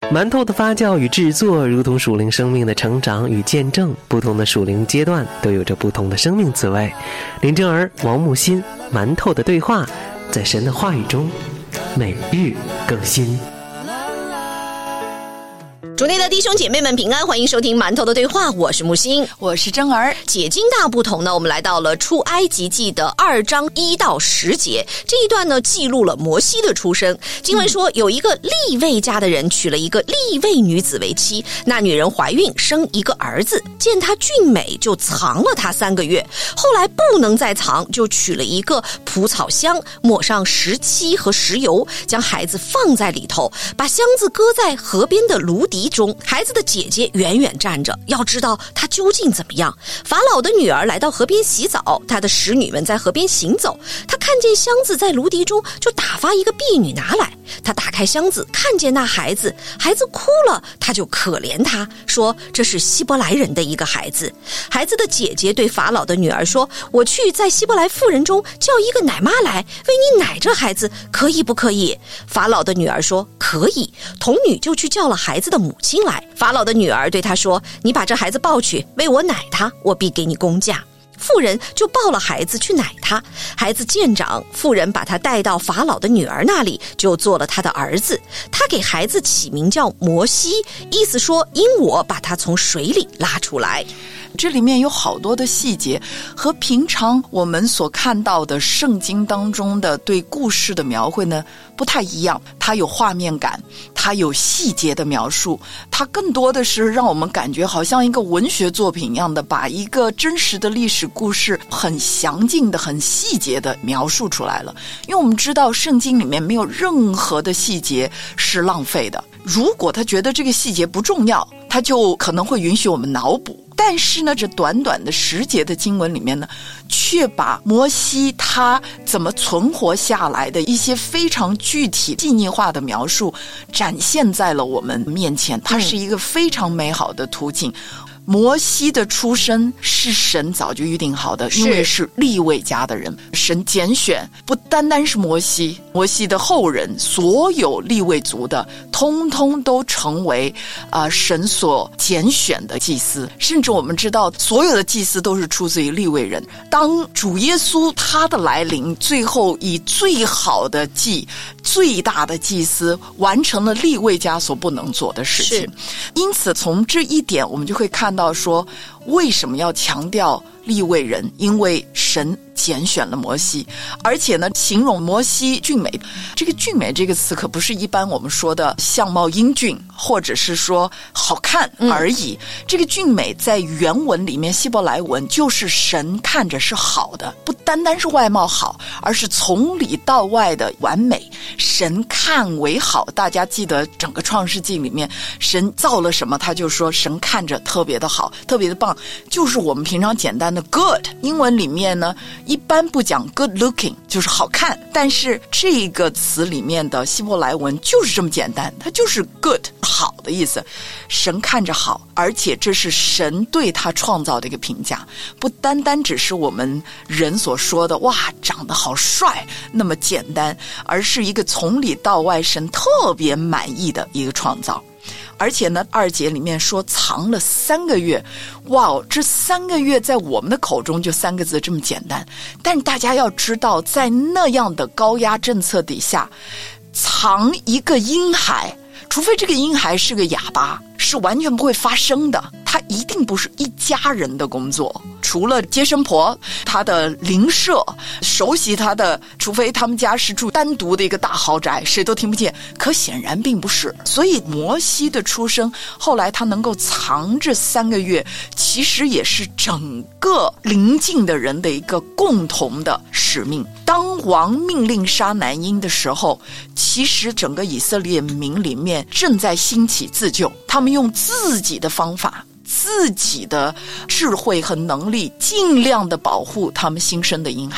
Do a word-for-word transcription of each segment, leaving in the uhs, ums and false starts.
馒头的发酵与制作如同属灵生命的成长与见证，不同的属灵阶段都有着不同的生命滋味。林正儿、王木心，馒头的对话，在神的话语中每日更新。 主内的弟兄姐妹们平安，欢迎收听馒头的对话，我是木星， 我是真儿。 解经大不同呢，我们来到了出埃及记的二章一到十节，这一段呢记录了摩西的出生。经文说，有一个利未家的人娶了一个利未女子为妻，那女人怀孕生一个儿子，见他俊美，就藏了他三个月，后来不能再藏，就取了一个蒲草箱，抹上石漆和石油，将孩子放在里头，把箱子搁在河边的芦荻中。孩子的姐姐远远站着，要知道他究竟怎么样。法老的女儿来到河边洗澡，他的使女们在河边行走，他看见箱子在芦荻中，就打发一个婢女拿来。他打开箱子，看见那孩子，孩子哭了，他就可怜他，说这是希伯来人的一个孩子。孩子的姐姐对法老的女儿说，我去在希伯来妇人中叫一个奶妈来为你奶这孩子，可以不可以？法老的女儿说可以。童女就去叫了孩子的母亲来，法老的女儿对他说，你把这孩子抱去为我奶他，我必给你工价。妇人就抱了孩子去奶他，孩子渐长，妇人把他带到法老的女儿那里，就做了他的儿子。他给孩子起名叫摩西，意思说因我把他从水里拉出来。 这里面有好多的细节，和平常我们所看到的圣经当中的对故事的描绘呢不太一样。它有画面感，它有细节的描述，它更多的是让我们感觉好像一个文学作品一样的，把一个真实的历史故事很详尽的、很细节的描述出来了。因为我们知道圣经里面没有任何的细节是浪费的，如果他觉得这个细节不重要，他就可能会允许我们脑补。但是呢，这短短的十节的经文里面呢，却把摩西他怎么存活下来的一些非常具体细腻化的描述展现在了我们面前，它是一个非常美好的图景。摩西的出生是神早就预定好的，因为是利未家的人，神拣选不单单是摩西，摩西的后人，所有利未族的通通都成为啊、呃、神所拣选的祭司。甚至我们知道所有的祭司都是出自于利未人。当主耶稣他的来临，最后以最好的祭、最大的祭司完成了利未家所不能做的事情。因此从这一点我们就会看到说，为什么要强调利未人？因为神拣选了摩西，而且呢，形容摩西俊美。这个俊美这个词可不是一般我们说的相貌英俊，或者是说好看而已。嗯、这个俊美在原文里面，希伯来文就是神看着是好的，不单单是外貌好，而是从里到外的完美。神看为好，大家记得整个创世纪里面，神造了什么，他就说神看着特别的好，特别的棒，就是我们平常简单的 good。英文里面呢，一般不讲 good looking， 就是好看，但是这个词里面的希伯来文就是这么简单，它就是 good 好的意思。神看着好，而且这是神对他创造的一个评价，不单单只是我们人所说的哇长得好帅那么简单，而是一个从里到外神特别满意的一个创造。而且呢，二节里面说藏了三个月，哇，这三个月在我们的口中就三个字这么简单，但是大家要知道，在那样的高压政策底下，藏一个婴孩，除非这个婴孩是个哑巴，是完全不会发声的，他一定不是一家人的工作。除了接生婆，他的邻舍熟悉他的，除非他们家是住单独的一个大豪宅，谁都听不见。可显然并不是，所以摩西的出生，后来他能够藏这三个月，其实也是整个邻近的人的一个共同的使命。当王命令杀男婴的时候，其实整个以色列民里面正在兴起自救，他们用自己的方法，自己的智慧和能力，尽量的保护他们新生的婴孩。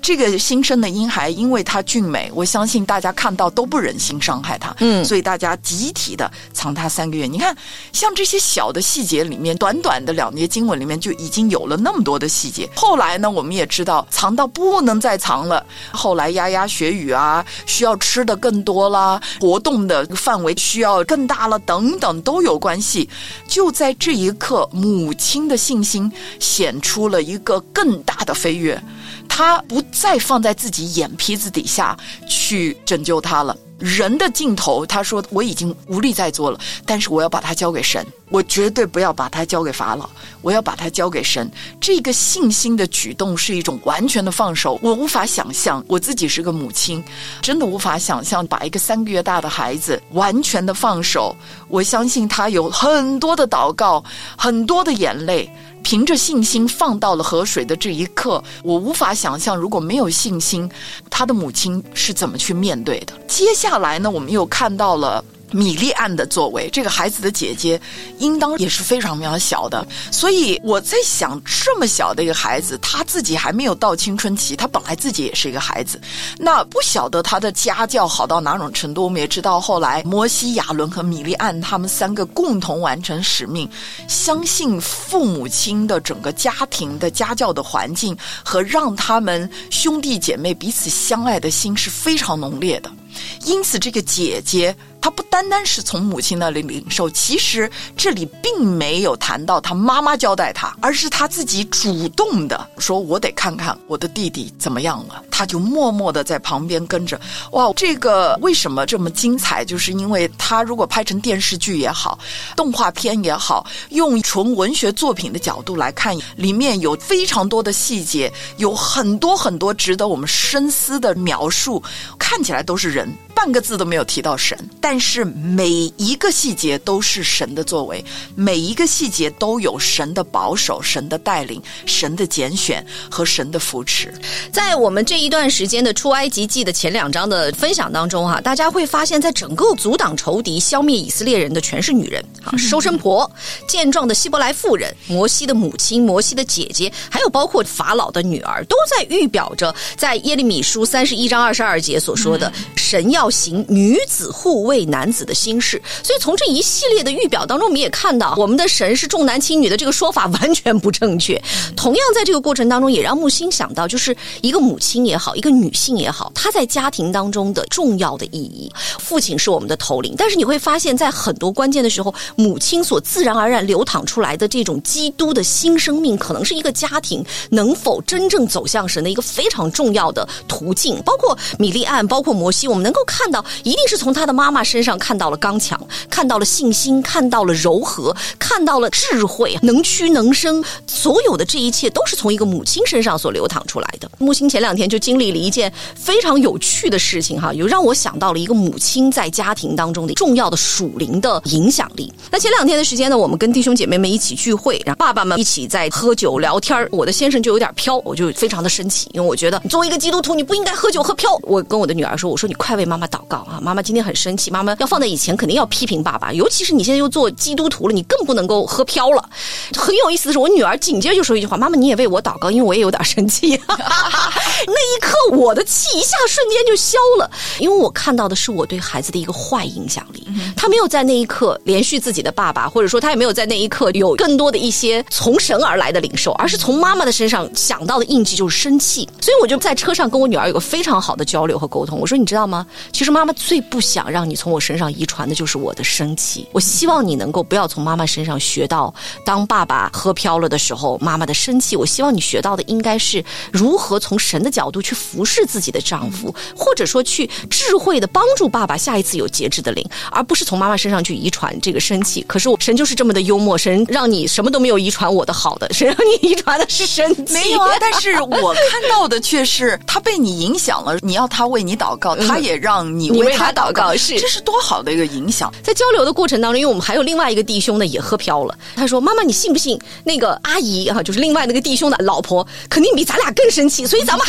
这个新生的婴孩因为他俊美，我相信大家看到都不忍心伤害他，嗯，所以大家集体的藏他三个月。你看像这些小的细节里面，短短的两节经文里面就已经有了那么多的细节。后来呢，我们也知道藏到不能再藏了，后来牙牙学语啊，需要吃的更多啦，活动的范围需要更大了，等等都有关系。就在这一刻，母亲的信心显出了一个更大的飞跃，她不再放在自己眼皮子底下去拯救他了。人的尽头，他说我已经无力再做了，但是我要把它交给神，我绝对不要把它交给法老，我要把它交给神。这个信心的举动是一种完全的放手。我无法想象，我自己是个母亲，真的无法想象把一个三个月大的孩子完全的放手。我相信他有很多的祷告，很多的眼泪，凭着信心放到了河水的这一刻，我无法想象如果没有信心，他的母亲是怎么去面对的。接下来呢，我们又看到了米利暗的作为，这个孩子的姐姐应当也是非常非常小的，所以我在想，这么小的一个孩子，他自己还没有到青春期，他本来自己也是一个孩子，那不晓得他的家教好到哪种程度。我们也知道后来摩西、亚伦和米利暗他们三个共同完成使命，相信父母亲的整个家庭的家教的环境和让他们兄弟姐妹彼此相爱的心是非常浓烈的。因此这个姐姐她不单单是从母亲那里领受，其实这里并没有谈到她妈妈交代她，而是她自己主动的说，我得看看我的弟弟怎么样了。她就默默的在旁边跟着。哇，这个为什么这么精彩，就是因为她如果拍成电视剧也好，动画片也好，用纯文学作品的角度来看，里面有非常多的细节，有很多很多值得我们深思的描述，看起来都是人，半个字都没有提到神，但是每一个细节都是神的作为，每一个细节都有神的保守、神的带领、神的拣选和神的扶持。 在我们这一段时间的出埃及记的前两章的分享当中哈、啊，大家会发现在整个阻挡仇敌、消灭以色列人的全是女人啊，收生婆、健壮的希伯来妇人、摩西的母亲、摩西的姐姐，还有包括法老的女儿，都在预表着在耶利米书三十一章二十二节所说的、嗯、神要行女子护卫男子的心事。所以从这一系列的预表当中，我们也看到我们的神是重男轻女的这个说法完全不正确。同样在这个过程当中，也让木星想到，就是一个母亲也好，一个女性也好，她在家庭当中的重要的意义。父亲是我们的头领，但是你会发现在很多关键的时候，母亲所自然而然流淌出来的这种基督的新生命，可能是一个家庭能否真正走向神的一个非常重要的途径。包括米利暗，包括摩西，我们能够看到一定是从他的妈妈身上看到了刚强，看到了信心，看到了柔和，看到了智慧，能屈能伸，所有的这一切都是从一个母亲身上所流淌出来的。木星前两天就经历了一件非常有趣的事情哈，有让我想到了一个母亲在家庭当中的重要的属灵的影响力。那前两天的时间呢，我们跟弟兄姐妹们一起聚会，然后爸爸们一起在喝酒聊天，我的先生就有点飘，我就非常的生气，因为我觉得你作为一个基督徒，你不应该喝酒喝飘。我跟我的女儿说，我说你快为妈妈祷告啊，妈妈今天很生气，妈妈要放在以前肯定要批评爸爸，尤其是你现在又做基督徒了，你更不能够喝飘了。很有意思的是，我女儿紧接着就说一句话，妈妈你也为我祷告，因为我也有点生气。那一刻我的气一下瞬间就消了，因为我看到的是我对孩子的一个坏影响力。他没有在那一刻连续自己的爸爸，或者说他也没有在那一刻有更多的一些从神而来的领受，而是从妈妈的身上想到的印记就是生气。所以我就在车上跟我女儿有个非常好的交流和沟通，我说你知道吗，其实妈妈最不想让你从我身上遗传的就是我的生气，我希望你能够不要从妈妈身上学到当爸爸喝飘了的时候妈妈的生气，我希望你学到的应该是如何从神的角度去服侍自己的丈夫，或者说去智慧的帮助爸爸下一次有节制的灵，而不是从妈妈身上去遗传这个生气。可是神就是这么的幽默，神让你什么都没有遗传我的好的，神让你遗传的是生气。 没有啊，但是我看到的却是他被你影响了，你要他为你祷告，他也让你为他祷告，是这是多好的一个影响。 在交流的过程当中，因为我们还有另外一个弟兄呢也喝飘了，他说妈妈你信不信那个阿姨啊，就是另外那个弟兄的老婆肯定比咱俩更生气，所以咱们还得为他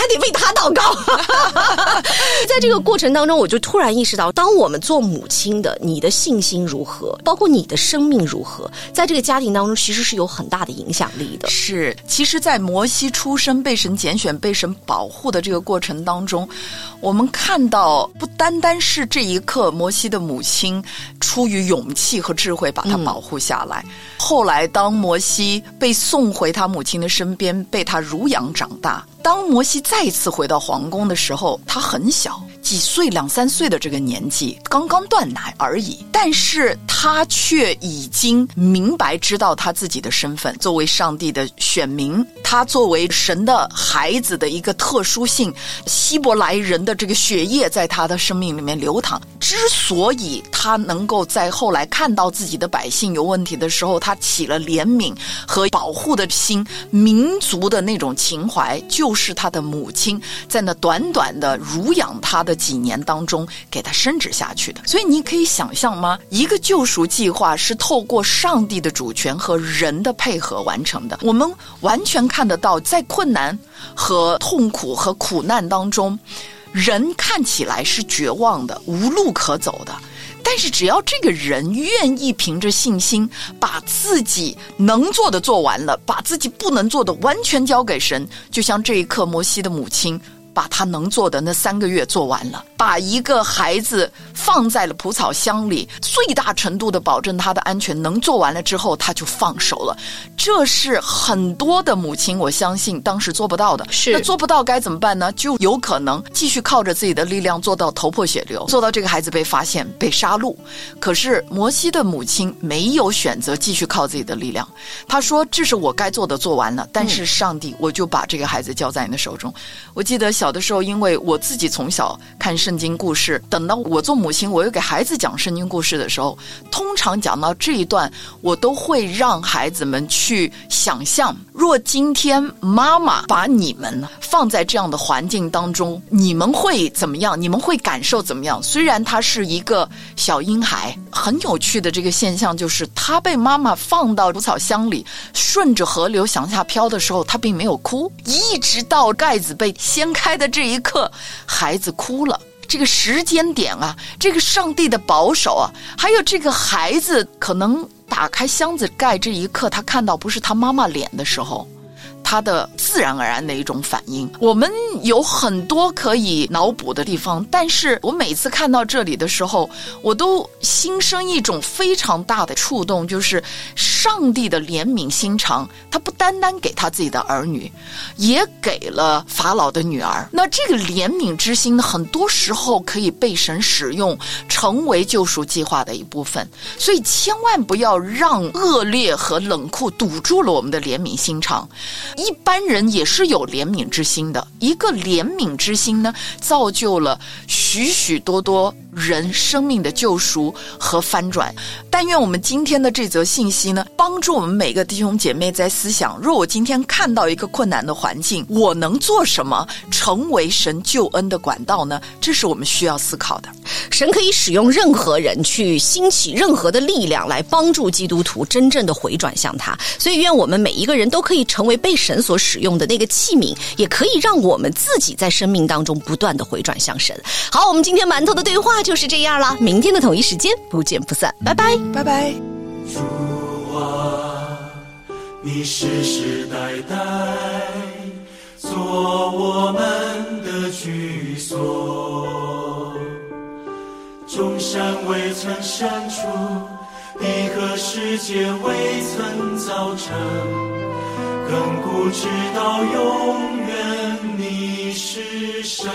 他祷告。在这个过程当中，我就突然意识到，当我们做母亲的，你的信心如何，包括你的生命如何，在这个家庭当中其实是有很大的影响力的。 是，其实在摩西出生被神拣选被神保护的这个过程当中，我们看到不单单是这一刻摩西的母亲出于勇气和智慧把他保护下来、嗯、后来当摩西被送回他母亲的身边，被他乳养长大，当摩西再次回到皇宫的时候，他很小，几岁两三岁的这个年纪，刚刚断奶而已，但是他却已经明白知道他自己的身份，作为上帝的选民，他作为神的孩子的一个特殊性，希伯来人的这个血液在他的生命里面流淌。之所以他能够在后来看到自己的百姓有问题的时候，他起了怜悯和保护的心，民族的那种情怀，就是他的母亲在那短短的乳养他的几年当中给他伸直下去的。所以你可以想象吗？一个救赎计划是透过上帝的主权和人的配合完成的。我们完全看得到，在困难和痛苦和苦难当中，人看起来是绝望的，无路可走的，但是只要这个人愿意凭着信心把自己能做的做完了，把自己不能做的完全交给神，就像这一刻摩西的母亲把他能做的那三个月做完了，把一个孩子放在了蒲草箱里，最大程度的保证他的安全，能做完了之后他就放手了。这是很多的母亲我相信当时做不到的。 是， 那做不到该怎么办呢？就有可能继续靠着自己的力量做到头破血流，做到这个孩子被发现被杀戮。可是摩西的母亲没有选择继续靠自己的力量，他说这是我该做的做完了，但是上帝我就把这个孩子交在你的手中。我记得小的时候，因为我自己从小看圣经故事，等到我做母亲我又给孩子讲圣经故事的时候，通常讲到这一段，我都会让孩子们去想象，若今天妈妈把你们放在这样的环境当中，你们会怎么样？你们会感受怎么样？虽然他是一个小婴孩，很有趣的这个现象就是他被妈妈放到蒲草箱里，顺着河流向下飘的时候，他并没有哭，一直到盖子被掀开的这一刻，孩子哭了。这个时间点啊，这个上帝的保守啊，还有这个孩子可能打开箱子盖这一刻，他看到不是他妈妈脸的时候，他的自然而然的一种反应。我们有很多可以脑补的地方，但是我每次看到这里的时候，我都心生一种非常大的触动，就是上帝的怜悯心肠，他不单单给他自己的儿女，也给了法老的女儿。那这个怜悯之心呢，很多时候可以被神使用，成为救赎计划的一部分。所以千万不要让恶劣和冷酷堵住了我们的怜悯心肠。一般人也是有怜悯之心的，一个怜悯之心呢，造就了许许多多人生命的救赎和翻转。但愿我们今天的这则信息呢，帮助我们每个弟兄姐妹在思想，若我今天看到一个困难的环境，我能做什么成为神救恩的管道呢？这是我们需要思考的。 神可以使用任何人去兴起任何的力量来帮助基督徒真正的回转向他，所以愿我们每一个人都可以成为被神所使用的那个器皿，也可以让我们自己在生命当中不断的回转向神。好，我们今天馒头的对话就是这样了，明天的同一时间不见不散，拜拜拜拜。 主啊，你世世代代做我们的居所，众山未曾生出，地和世界未曾造成，亘古直到永远你是神。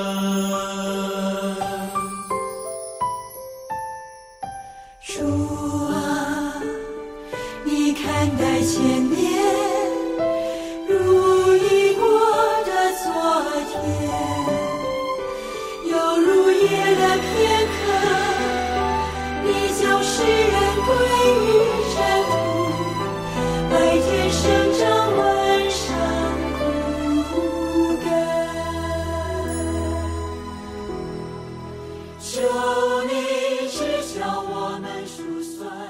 主啊，你看待千年如一过的昨天，犹如夜的片刻，你将世人归于尘土，白天生长，晚上枯干。求你知晓我们数算。